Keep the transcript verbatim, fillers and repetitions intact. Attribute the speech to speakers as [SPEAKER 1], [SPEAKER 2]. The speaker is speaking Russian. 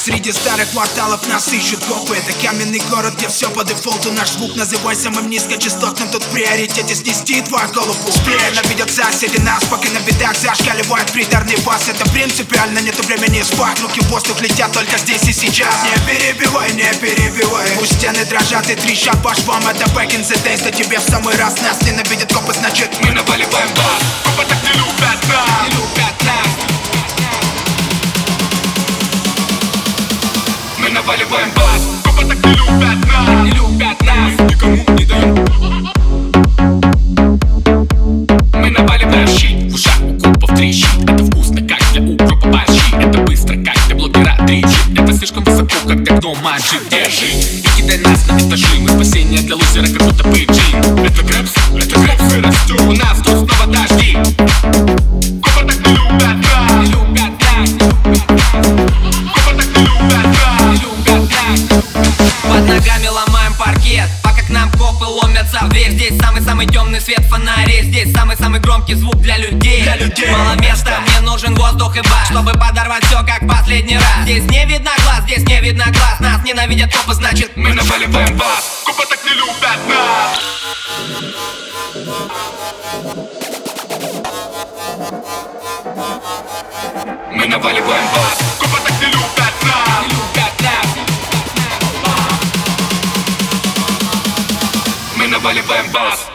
[SPEAKER 1] Среди старых кварталов нас ищут копы. Это каменный город, где все по дефолту. Наш звук называй самым низкочастотным. Тут в приоритете снести твою голову. Ненавидят соседи нас, пока на бедах зашкаливает приторный бас. Это принципиально, нету времени спать. Руки в воздух летят только здесь и сейчас. Не перебивай, не перебивай. Пусть стены дрожат и трещат по швам. Это back in the days, да тебе в самый раз. Нас ненавидят копы, значит мы наваливаем бас. Копы так не любят нас, не любят нас. Мы наваливаем бас. Копы так не любят нас, не любят нас. Никому не даем. Мы наваливаем щит. В ушах у копов трещит. Это вкусно, как для укропа борщи. Это быстро, как для блогера тричит. Это слишком высоко, как для гнома джип. Держи и кидай нас на этажи. Мы спасение для лузера, как будто пейджин. Это грэпс, это грэпс, мы растем. У нас тут снова дожди. Копы так не любят нас, не любят нас. Копы так не любят нас, не любят нас.
[SPEAKER 2] Под ногами ломаем паркет, пока к нам копы ломятся в дверь. Здесь самый-самый темный свет фонарей. Здесь самый-самый громкий звук для людей,
[SPEAKER 1] для людей.
[SPEAKER 2] Мало места, мне нужен воздух и бас, чтобы подорвать все как последний раз. Здесь не видно глаз, здесь не видно глаз. Нас ненавидят копы, значит
[SPEAKER 1] мы наваливаем бас. Копы так не любят нас. Мы наваливаем бас. Копы так не любят нас, не любят нас. Мы наваливаем бас.